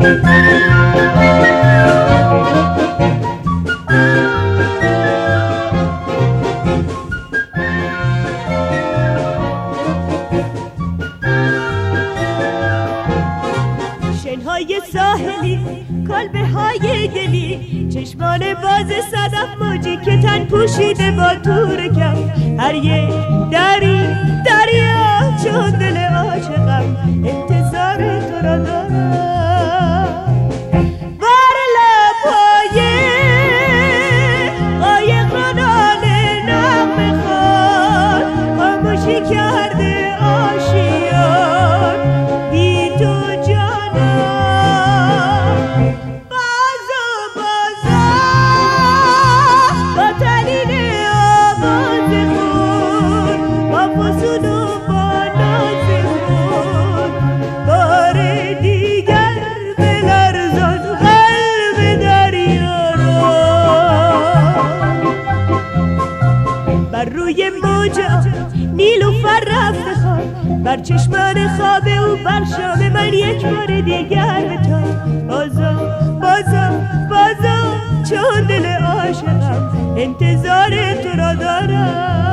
شنهای ساحلی، کلبه های گلی، چشمان باز صدف موجی که تن پوشیده با تور کف. هر یک دریا چون دل عاشقم انتظار تو را دارم. بر لبهای قایقرانان نغمه خوان خاموشی کرده آشیان بی تو روی موجا نیلوفر رفته خواب، بر چشمان خواب او بر شام من یک بار دیگر بتاب. بازا چون دل عاشقم انتظار تو را دارم.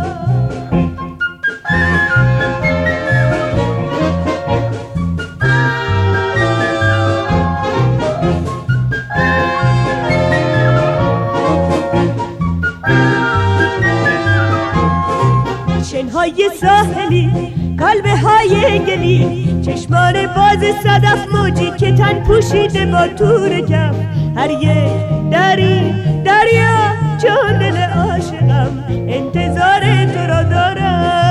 شنهای ساحلی، کلبه های گلی، چشمان باز صدف موجی که تن پوشیده با تور کف. هر یک دریا چون دل عاشقم انتظار تو را دارم.